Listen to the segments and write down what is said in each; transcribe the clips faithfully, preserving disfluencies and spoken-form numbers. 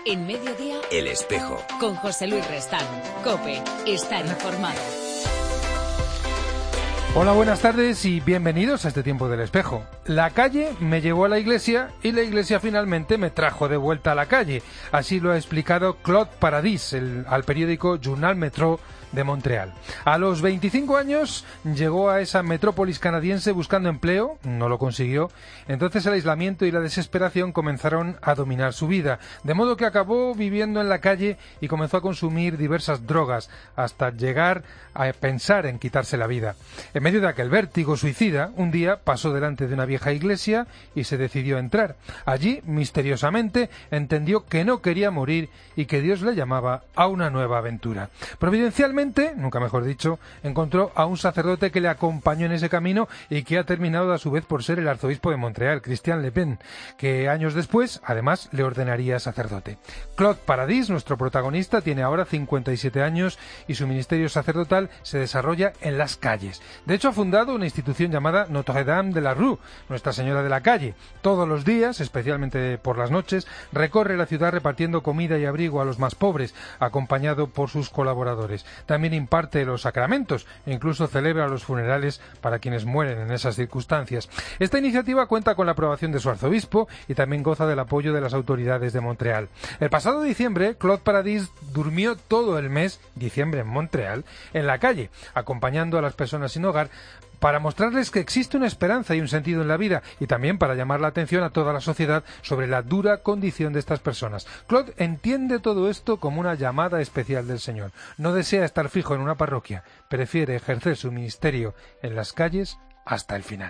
En Mediodía, El Espejo. Con José Luis Restán. COPE. Estar informado. Hola, buenas tardes y bienvenidos a este tiempo del Espejo. La calle me llevó a la iglesia y la iglesia finalmente me trajo de vuelta a la calle. Así lo ha explicado Claude Paradis el, al periódico Journal Metro de Montreal. A los veinticinco años llegó a esa metrópolis canadiense buscando empleo, no lo consiguió. Entonces el aislamiento y la desesperación comenzaron a dominar su vida, de modo que acabó viviendo en la calle y comenzó a consumir diversas drogas hasta llegar a pensar en quitarse la vida. En medio de aquel vértigo suicida, un día pasó delante de una vieja iglesia y se decidió a entrar. Allí, misteriosamente, entendió que no quería morir y que Dios le llamaba a una nueva aventura. Providencialmente, nunca mejor dicho, encontró a un sacerdote que le acompañó en ese camino y que ha terminado a su vez por ser el arzobispo de Montreal, Christian Le Pen, que años después, además, le ordenaría sacerdote. Claude Paradis, nuestro protagonista, tiene ahora cincuenta y siete años y su ministerio sacerdotal se desarrolla en las calles. De hecho, ha fundado una institución llamada Notre-Dame de la Rue, Nuestra Señora de la Calle. Todos los días, especialmente por las noches, recorre la ciudad repartiendo comida y abrigo a los más pobres, acompañado por sus colaboradores. También imparte los sacramentos e incluso celebra los funerales para quienes mueren en esas circunstancias. Esta iniciativa cuenta con la aprobación de su arzobispo y también goza del apoyo de las autoridades de Montreal. El pasado diciembre, Claude Paradis durmió todo el mes, diciembre en Montreal, en la calle, acompañando a las personas sin hogar, para mostrarles que existe una esperanza y un sentido en la vida y también para llamar la atención a toda la sociedad sobre la dura condición de estas personas. Claude entiende todo esto como una llamada especial del Señor. No desea estar fijo en una parroquia, prefiere ejercer su ministerio en las calles hasta el final.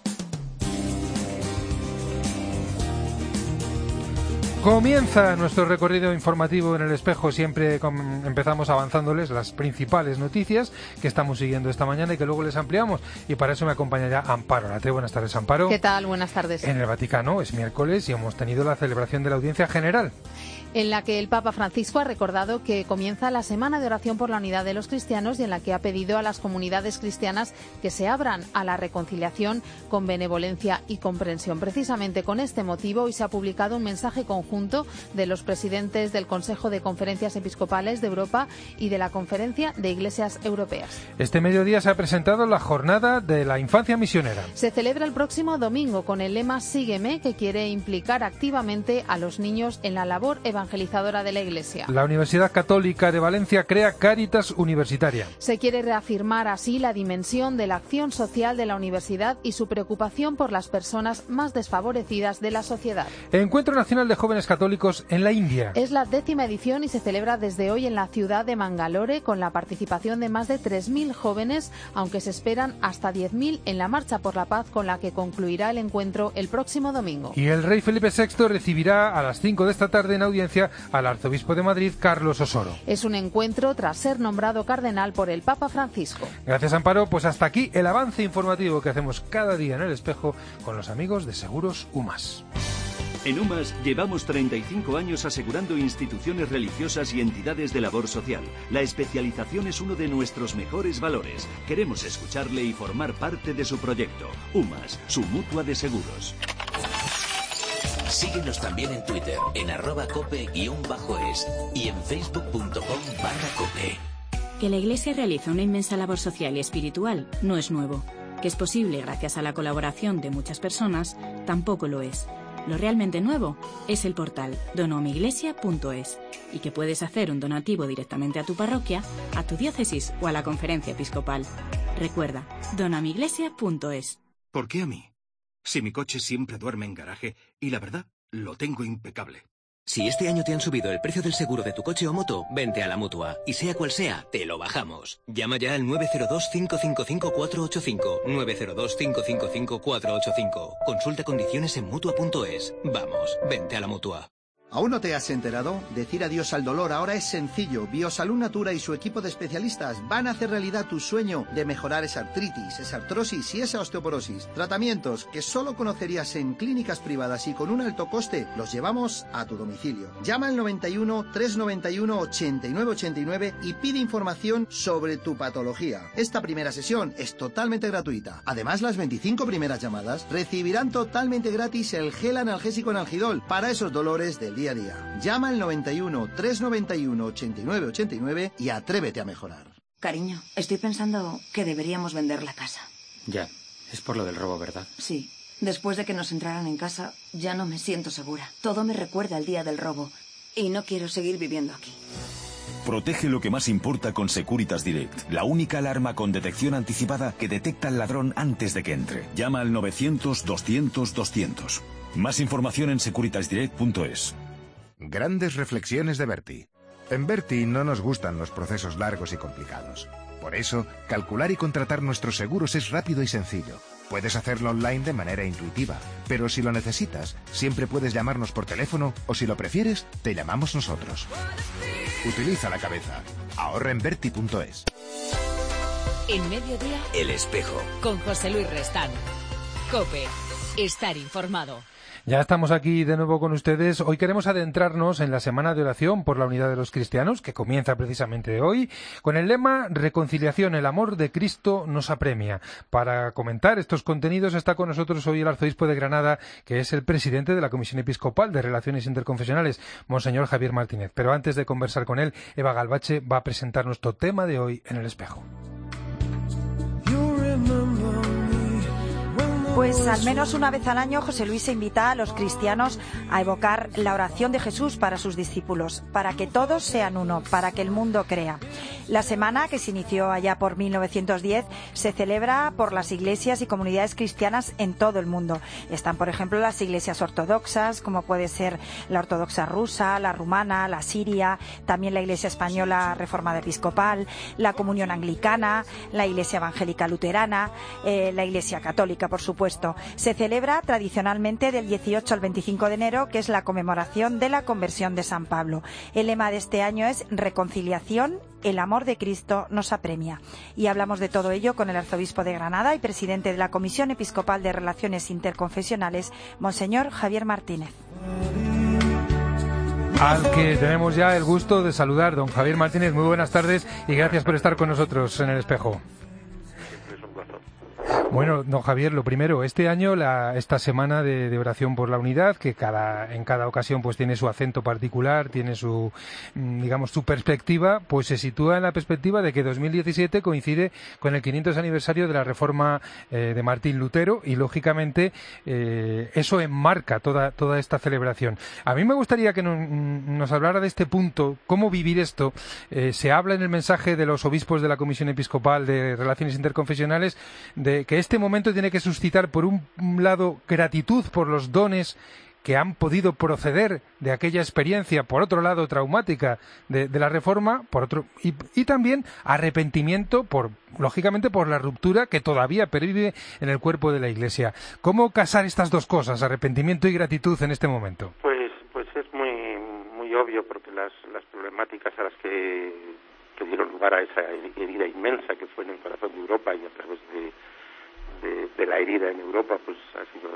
Comienza nuestro recorrido informativo en El Espejo. Siempre com- empezamos avanzándoles las principales noticias que estamos siguiendo esta mañana y que luego les ampliamos. Y para eso me acompaña ya Amparo Latre. Buenas tardes, Amparo. ¿Qué tal? Buenas tardes. En el Vaticano es miércoles y hemos tenido la celebración de la Audiencia General, en la que el Papa Francisco ha recordado que comienza la Semana de Oración por la Unidad de los Cristianos y en la que ha pedido a las comunidades cristianas que se abran a la reconciliación con benevolencia y comprensión. Precisamente con este motivo, hoy se ha publicado un mensaje conjunto de los presidentes del Consejo de Conferencias Episcopales de Europa y de la Conferencia de Iglesias Europeas. Este mediodía se ha presentado la Jornada de la Infancia Misionera. Se celebra el próximo domingo con el lema Sígueme, que quiere implicar activamente a los niños en la labor evangelizadora de la Iglesia. La Universidad Católica de Valencia crea Cáritas Universitaria. Se quiere reafirmar así la dimensión de la acción social de la universidad y su preocupación por las personas más desfavorecidas de la sociedad. Encuentro Nacional de Jóvenes Católicos en la India. Es la décima edición y se celebra desde hoy en la ciudad de Mangalore con la participación de más de tres mil jóvenes, aunque se esperan hasta diez mil en la Marcha por la Paz con la que concluirá el encuentro el próximo domingo. Y el rey Felipe sexto recibirá a las cinco de esta tarde en audiencia al arzobispo de Madrid, Carlos Osoro. Es un encuentro tras ser nombrado cardenal por el Papa Francisco. Gracias, Amparo. Pues hasta aquí el avance informativo que hacemos cada día en El Espejo con los amigos de Seguros UMAS. En UMAS llevamos treinta y cinco años asegurando instituciones religiosas y entidades de labor social. La especialización es uno de nuestros mejores valores. Queremos escucharle y formar parte de su proyecto. UMAS, su mutua de seguros. Síguenos también en Twitter, en arroba cope guión bajo es y en facebook punto com barra cope. Que la Iglesia realiza una inmensa labor social y espiritual no es nuevo. Que es posible gracias a la colaboración de muchas personas tampoco lo es. Lo realmente nuevo es el portal donomiglesia punto es y que puedes hacer un donativo directamente a tu parroquia, a tu diócesis o a la conferencia episcopal. Recuerda, donomiglesia punto es. ¿Por qué a mí? Si mi coche siempre duerme en garaje y la verdad, lo tengo impecable. Si este año te han subido el precio del seguro de tu coche o moto, vente a la Mutua. Y sea cual sea, te lo bajamos. Llama ya al nueve cero dos, cinco cinco cinco, cuatro ocho cinco. nueve cero dos, cinco cinco cinco, cuatro ocho cinco. Consulta condiciones en Mutua punto es. Vamos, vente a la Mutua. ¿Aún no te has enterado? Decir adiós al dolor ahora es sencillo. Biosalud Natura y su equipo de especialistas van a hacer realidad tu sueño de mejorar esa artritis, esa artrosis y esa osteoporosis. Tratamientos que solo conocerías en clínicas privadas y con un alto coste, los llevamos a tu domicilio. Llama al noventa y uno, trescientos noventa y uno, ochenta y nueve ochenta y nueve y pide información sobre tu patología. Esta primera sesión es totalmente gratuita. Además, las veinticinco primeras llamadas recibirán totalmente gratis el gel analgésico Analgidol para esos dolores del día a día. Llama al noventa y uno, trescientos noventa y uno, ochenta y nueve ochenta y nueve y atrévete a mejorar. Cariño, estoy pensando que deberíamos vender la casa. Ya, es por lo del robo, ¿verdad? Sí. Después de que nos entraran en casa, ya no me siento segura. Todo me recuerda al día del robo y no quiero seguir viviendo aquí. Protege lo que más importa con Securitas Direct, la única alarma con detección anticipada que detecta al ladrón antes de que entre. Llama al novecientos, doscientos, doscientos. Más información en securitas direct punto es. Grandes reflexiones de Berti. En Berti no nos gustan los procesos largos y complicados. Por eso, calcular y contratar nuestros seguros es rápido y sencillo. Puedes hacerlo online de manera intuitiva, pero si lo necesitas, siempre puedes llamarnos por teléfono o si lo prefieres, te llamamos nosotros. Utiliza la cabeza. Ahorra en berti punto es. En Mediodía, El Espejo. con José Luis Restán. COPE. Estar informado. Ya estamos aquí de nuevo con ustedes. Hoy queremos adentrarnos en la Semana de Oración por la Unidad de los Cristianos, que comienza precisamente hoy, con el lema Reconciliación, el amor de Cristo nos apremia. Para comentar estos contenidos está con nosotros hoy el arzobispo de Granada, que es el presidente de la Comisión Episcopal de Relaciones Interconfesionales, Monseñor Javier Martínez. Pero antes de conversar con él, Eva Galvache va a presentar nuestro tema de hoy en El Espejo. Pues al menos una vez al año José Luis invita a los cristianos a evocar la oración de Jesús para sus discípulos, para que todos sean uno, para que el mundo crea. La semana, que se inició allá por mil novecientos diez, se celebra por las iglesias y comunidades cristianas en todo el mundo. Están, por ejemplo, las iglesias ortodoxas, como puede ser la ortodoxa rusa, la rumana, la siria, también la iglesia española reformada episcopal, la comunión anglicana, la iglesia evangélica luterana, eh, la iglesia católica, por supuesto. Se celebra tradicionalmente del dieciocho al veinticinco de enero, que es la conmemoración de la conversión de San Pablo. El lema de este año es Reconciliación, el amor de Cristo nos apremia. Y hablamos de todo ello con el arzobispo de Granada y presidente de la Comisión Episcopal de Relaciones Interconfesionales, Monseñor Javier Martínez. Al que tenemos ya el gusto de saludar, don Javier Martínez. Muy buenas tardes y gracias por estar con nosotros en El Espejo. Bueno, don Javier, lo primero, este año la, esta semana de, de oración por la unidad, que cada, en cada ocasión pues tiene su acento particular, tiene su, digamos, su perspectiva, pues se sitúa en la perspectiva de que dos mil diecisiete coincide con el quinientos aniversario de la reforma eh, de Martín Lutero y, lógicamente, eh, eso enmarca toda, toda esta celebración. A mí me gustaría que nos, nos hablara de este punto, cómo vivir esto. Eh, se habla en el mensaje de los obispos de la Comisión Episcopal de Relaciones Interconfesionales de que este momento tiene que suscitar, por un lado, gratitud por los dones que han podido proceder de aquella experiencia, por otro lado, traumática de, de la Reforma, por otro y, y también arrepentimiento, por lógicamente, por la ruptura que todavía pervive en el cuerpo de la Iglesia. ¿Cómo casar estas dos cosas, arrepentimiento y gratitud, en este momento? Pues, pues es muy, muy obvio, porque las, las problemáticas a las que, que dieron lugar a esa herida inmensa que fue en el corazón de Europa y a través de De, de la herida en Europa, pues ha sido,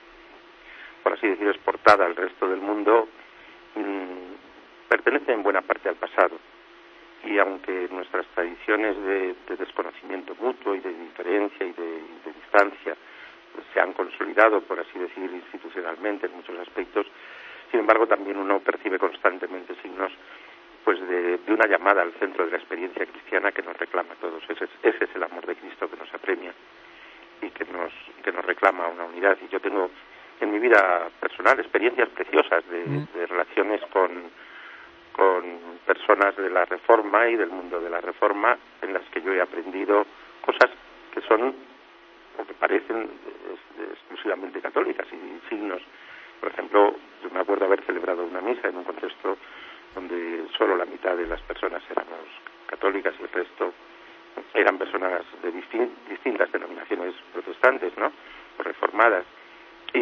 por así decirlo, exportada al resto del mundo, mmm, pertenece en buena parte al pasado. Y aunque nuestras tradiciones de, de desconocimiento mutuo y de diferencia y de, y de distancia pues, se han consolidado, por así decir, institucionalmente en muchos aspectos, sin embargo también uno percibe constantemente signos pues de, de una llamada al centro de la experiencia cristiana que nos reclama a todos. Ese es, ese es el amor de Cristo que nos apremia y que nos que nos reclama una unidad. Y yo tengo en mi vida personal experiencias preciosas de, mm. de relaciones con con personas de la Reforma y del mundo de la Reforma, en las que yo he aprendido cosas que son o que parecen exclusivamente católicas y signos. Por ejemplo, yo me acuerdo haber celebrado una misa en un contexto donde solo la mitad de las personas éramos católicas y el resto eran personas de distin- distintas denominaciones protestantes, ¿no?, o reformadas. Y,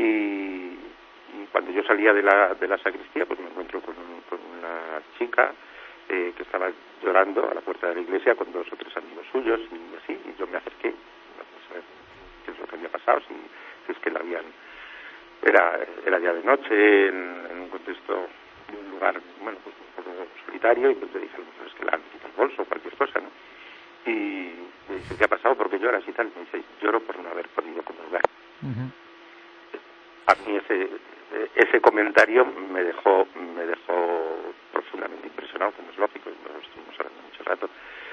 y cuando yo salía de la de la sacristía, pues me encuentro con, un, con una chica eh, que estaba llorando a la puerta de la iglesia con dos o tres amigos suyos y así, y yo me acerqué a saber qué es lo que había pasado, si, si es que la habían... Era, era ya de noche, en, en un contexto de un lugar, bueno, pues un poco solitario, y pues le dije, pues es que la han quitado el bolso o cualquier cosa, ¿no? Y me dice, ¿qué ha pasado? ¿Por qué lloras y tal? Me dice, lloro por no haber podido comulgar. Uh-huh. A mí ese, eh, ese comentario me dejó me dejó profundamente impresionado, como es lógico, nos estuvimos hablando mucho rato.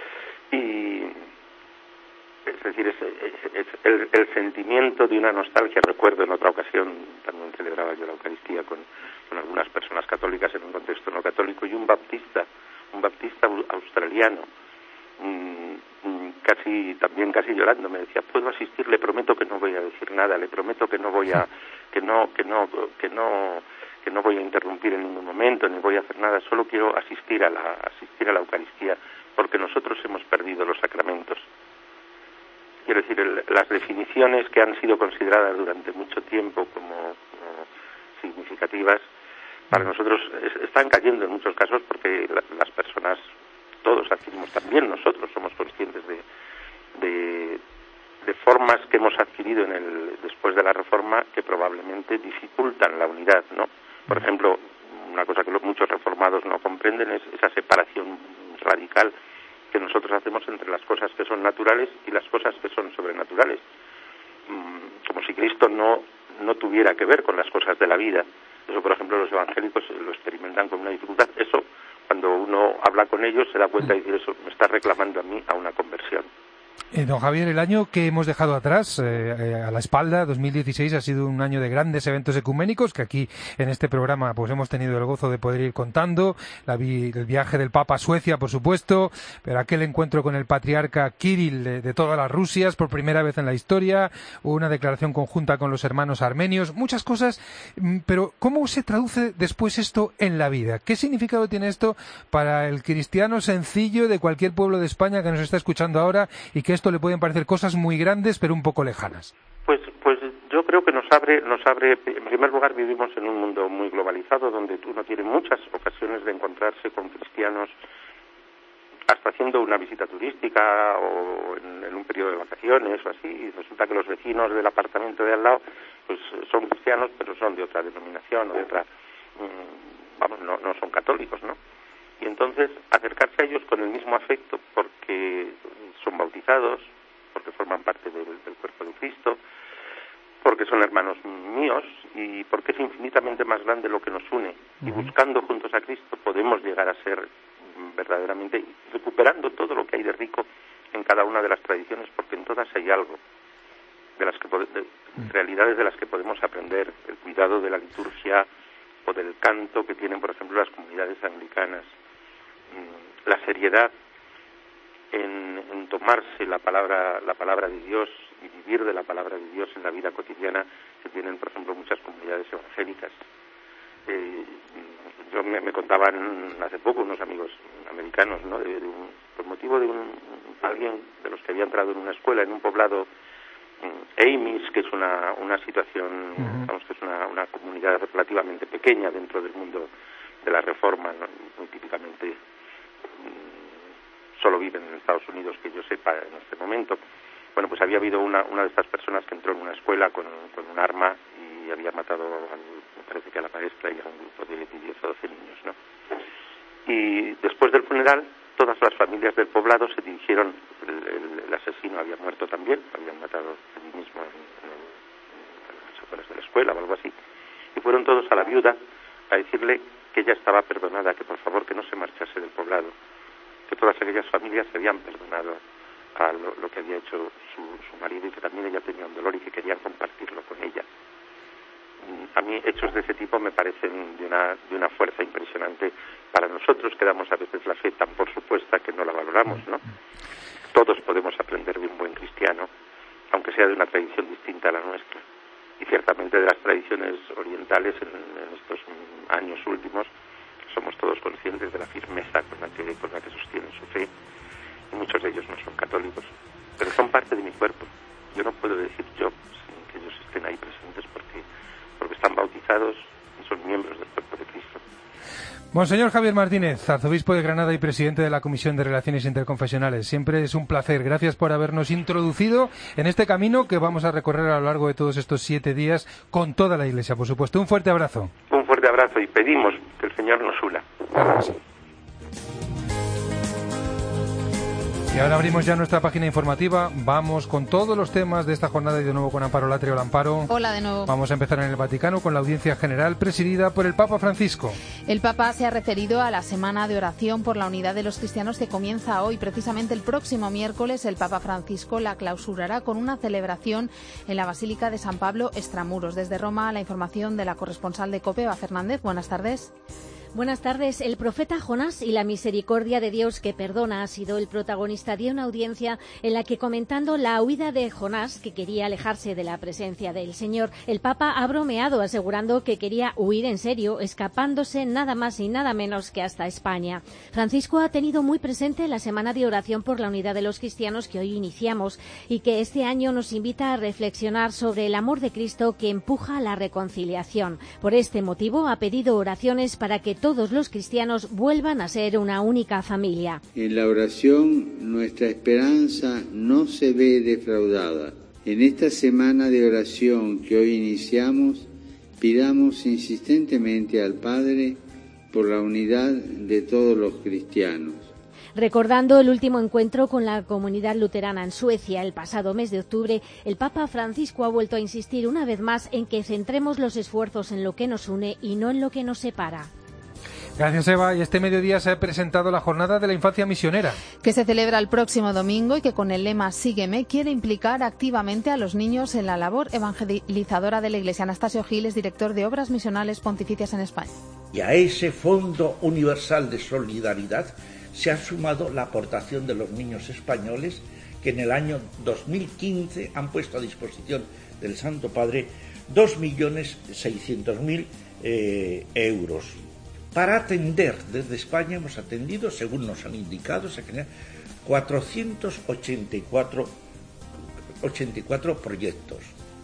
Y es decir, es, es, es el, el sentimiento de una nostalgia. Recuerdo en otra ocasión, también celebraba yo la Eucaristía con, con algunas personas católicas en un contexto no católico, y un baptista, un baptista australiano, mmm, casi también casi llorando, me decía: puedo asistir, le prometo que no voy a decir nada, le prometo que no voy a que no que no que no que no voy a interrumpir en ningún momento, ni voy a hacer nada, solo quiero asistir a la asistir a la Eucaristía, porque nosotros hemos perdido los sacramentos. Quiero decir, el, las definiciones que han sido consideradas durante mucho tiempo como, como significativas, para nosotros es, están cayendo en muchos casos, porque la, las personas, todos adquirimos, también nosotros somos conscientes de, de, de formas que hemos adquirido en el, después de la Reforma, que probablemente dificultan la unidad, ¿no? Por ejemplo, una cosa que los, muchos reformados no comprenden es esa separación radical que nosotros hacemos entre las cosas que son naturales y las cosas que son sobrenaturales, como si Cristo no no tuviera que ver con las cosas de la vida. Eso, por ejemplo, los evangélicos lo experimentan con una dificultad. Eso, cuando uno habla con ellos, se da cuenta y dice: eso me está reclamando a mí a una conversión. Eh, don Javier, el año que hemos dejado atrás, eh, eh, a la espalda, dos mil dieciséis, ha sido un año de grandes eventos ecuménicos que aquí en este programa pues hemos tenido el gozo de poder ir contando. La vi, el viaje del Papa a Suecia, por supuesto, pero aquel encuentro con el patriarca Kirill de, de todas las Rusias por primera vez en la historia, una declaración conjunta con los hermanos armenios, muchas cosas, pero ¿cómo se traduce después esto en la vida? ¿Qué significado tiene esto para el cristiano sencillo de cualquier pueblo de España que nos está escuchando ahora y que esto le pueden parecer cosas muy grandes pero un poco lejanas? Pues pues yo creo que nos abre, nos abre, en primer lugar vivimos en un mundo muy globalizado donde uno tiene muchas ocasiones de encontrarse con cristianos hasta haciendo una visita turística o en, en un periodo de vacaciones o así, y resulta que los vecinos del apartamento de al lado pues son cristianos pero son de otra denominación o de otra, mmm, vamos, no, no son católicos, ¿no? Y entonces acercarse a ellos con el mismo afecto porque son bautizados, porque forman parte del, del cuerpo de Cristo, porque son hermanos míos y porque es infinitamente más grande lo que nos une. Y buscando juntos a Cristo podemos llegar a ser verdaderamente, recuperando todo lo que hay de rico en cada una de las tradiciones, porque en todas hay algo de las que de realidades de las que podemos aprender, el cuidado de la liturgia o del canto que tienen, por ejemplo, las comunidades anglicanas, la seriedad en, en tomarse la palabra la palabra de Dios y vivir de la palabra de Dios en la vida cotidiana que tienen, por ejemplo, muchas comunidades evangélicas. Eh, yo me, me contaban hace poco unos amigos americanos, ¿no? De, de un, por motivo de un alguien de los que había entrado en una escuela en un poblado, Amis, que es una una situación, uh-huh. vamos, que es una, una comunidad relativamente pequeña dentro del mundo de la Reforma, ¿no? Muy típicamente mmm, solo viven en Estados Unidos, que yo sepa en este momento. Bueno, pues había habido una una de estas personas que entró en una escuela con, con un arma y había matado, al, me parece que a la maestra y a un grupo de diez o doce niños, ¿no? Y después del funeral, todas las familias del poblado se dirigieron, el, el, el asesino había muerto también, habían matado allí mismo en, en, en las afueras de la escuela o algo así, y fueron todos a la viuda a decirle que ella estaba perdonada, que por favor que no se marchase del poblado, que todas aquellas familias se habían perdonado a lo, lo que había hecho su, su marido y que también ella tenía un dolor y que querían compartirlo con ella. A mí hechos de ese tipo me parecen de una, de una fuerza impresionante para nosotros que damos a veces la fe tan por supuesta que no la valoramos, ¿no? Todos podemos aprender de un buen cristiano, aunque sea de una tradición distinta a la nuestra. Y ciertamente de las tradiciones orientales en, en estos años últimos somos todos conscientes de la firmeza con la que, con la que sostienen su fe. Y muchos de ellos no son católicos, pero son parte de mi cuerpo. Yo no puedo decir yo sin que ellos estén ahí presentes porque, porque están bautizados y son miembros del cuerpo de Cristo. Monseñor Javier Martínez, arzobispo de Granada y presidente de la Comisión de Relaciones Interconfesionales. Siempre es un placer. Gracias por habernos introducido en este camino que vamos a recorrer a lo largo de todos estos siete días con toda la Iglesia, por supuesto. Un fuerte abrazo. Un fuerte abrazo y pedimos que el Señor nos una. Claro que sí. Y ahora abrimos ya nuestra página informativa. Vamos con todos los temas de esta jornada y de nuevo con Amparo Latre. Hola, Amparo. Hola de nuevo. Vamos a empezar en el Vaticano con la audiencia general presidida por el Papa Francisco. El Papa se ha referido a la semana de oración por la unidad de los cristianos que comienza hoy. Precisamente el próximo miércoles el Papa Francisco la clausurará con una celebración en la Basílica de San Pablo Extramuros. Desde Roma, la información de la corresponsal de COPE, Eva Fernández. Buenas tardes. Buenas tardes. El profeta Jonás y la misericordia de Dios que perdona ha sido el protagonista de una audiencia en la que, comentando la huida de Jonás, que quería alejarse de la presencia del Señor, el Papa ha bromeado asegurando que quería huir en serio, escapándose nada más y nada menos que hasta España. Francisco ha tenido muy presente la semana de oración por la unidad de los cristianos que hoy iniciamos y que este año nos invita a reflexionar sobre el amor de Cristo que empuja a la reconciliación. Por este motivo ha pedido oraciones para que todos los cristianos vuelvan a ser una única familia. En la oración nuestra esperanza no se ve defraudada. En esta semana de oración que hoy iniciamos, pidamos insistentemente al Padre por la unidad de todos los cristianos. Recordando el último encuentro con la comunidad luterana en Suecia el pasado mes de octubre, el Papa Francisco ha vuelto a insistir una vez más en que centremos los esfuerzos en lo que nos une y no en lo que nos separa. Gracias, Eva. Y este mediodía se ha presentado la Jornada de la Infancia Misionera, que se celebra el próximo domingo y que con el lema Sígueme quiere implicar activamente a los niños en la labor evangelizadora de la Iglesia. Anastasio Gil es director de Obras Misionales Pontificias en España. Y a ese Fondo Universal de Solidaridad se ha sumado la aportación de los niños españoles que en el año dos mil quince han puesto a disposición del Santo Padre dos millones seiscientos mil eh, euros. Para atender desde España hemos atendido, según nos han indicado, se generan cuatrocientos ochenta y cuatro proyectos.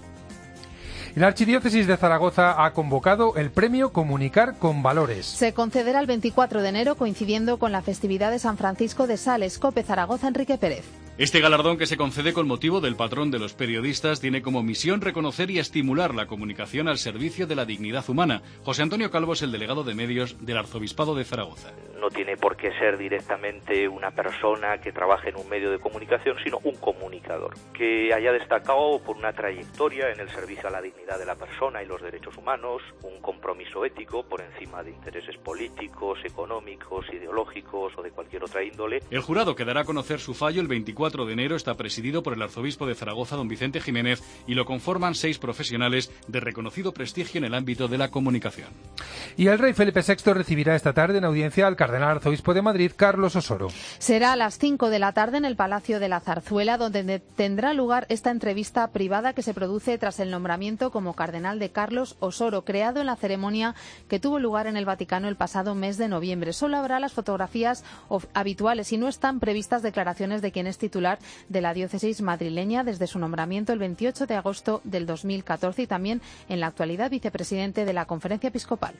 La Archidiócesis de Zaragoza ha convocado el premio Comunicar con Valores. Se concederá el veinticuatro de enero, coincidiendo con la festividad de San Francisco de Sales. COPE Zaragoza, Enrique Pérez. Este galardón, que se concede con motivo del patrón de los periodistas, tiene como misión reconocer y estimular la comunicación al servicio de la dignidad humana. José Antonio Calvo es el delegado de medios del Arzobispado de Zaragoza. No tiene por qué ser directamente una persona que trabaje en un medio de comunicación, sino un comunicador, que haya destacado por una trayectoria en el servicio a la dignidad de la persona y los derechos humanos, un compromiso ético por encima de intereses políticos, económicos, ideológicos o de cualquier otra índole. El jurado que dará a conocer su fallo el veinticuatro de enero está presidido por el arzobispo de Zaragoza, don Vicente Jiménez, y lo conforman seis profesionales de reconocido prestigio en el ámbito de la comunicación. Y el rey Felipe sexto recibirá esta tarde en audiencia al cardenal arzobispo de Madrid, Carlos Osoro. Será a las cinco de la tarde en el Palacio de la Zarzuela, donde tendrá lugar esta entrevista privada que se produce tras el nombramiento como cardenal de Carlos Osoro, creado en la ceremonia que tuvo lugar en el Vaticano el pasado mes de noviembre. Solo habrá las fotografías habituales y no están previstas declaraciones de quien es titular de la diócesis madrileña desde su nombramiento el veintiocho de agosto del dos mil catorce y también en la actualidad vicepresidente de la Conferencia Episcopal.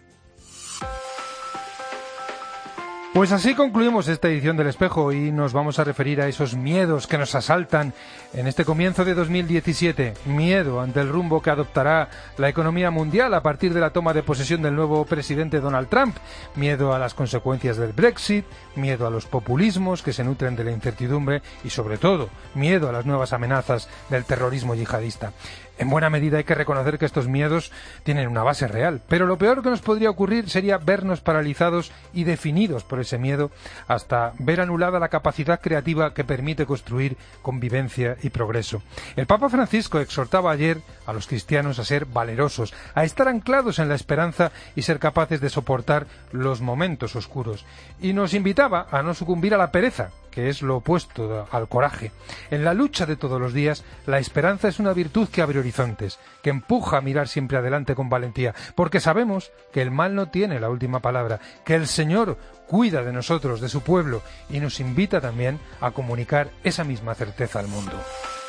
Pues así concluimos esta edición del Espejo y nos vamos a referir a esos miedos que nos asaltan en este comienzo de dos mil diecisiete. Miedo ante el rumbo que adoptará la economía mundial a partir de la toma de posesión del nuevo presidente Donald Trump. Miedo a las consecuencias del Brexit, miedo a los populismos que se nutren de la incertidumbre y, sobre todo, miedo a las nuevas amenazas del terrorismo yihadista. En buena medida hay que reconocer que estos miedos tienen una base real, pero lo peor que nos podría ocurrir sería vernos paralizados y definidos por ese miedo hasta ver anulada la capacidad creativa que permite construir convivencia y progreso. El Papa Francisco exhortaba ayer a los cristianos a ser valerosos, a estar anclados en la esperanza y ser capaces de soportar los momentos oscuros. Y nos invitaba a no sucumbir a la pereza, que es lo opuesto al coraje. En la lucha de todos los días, la esperanza es una virtud que abre horizontes, que empuja a mirar siempre adelante con valentía, porque sabemos que el mal no tiene la última palabra, que el Señor cuida de nosotros, de su pueblo, y nos invita también a comunicar esa misma certeza al mundo.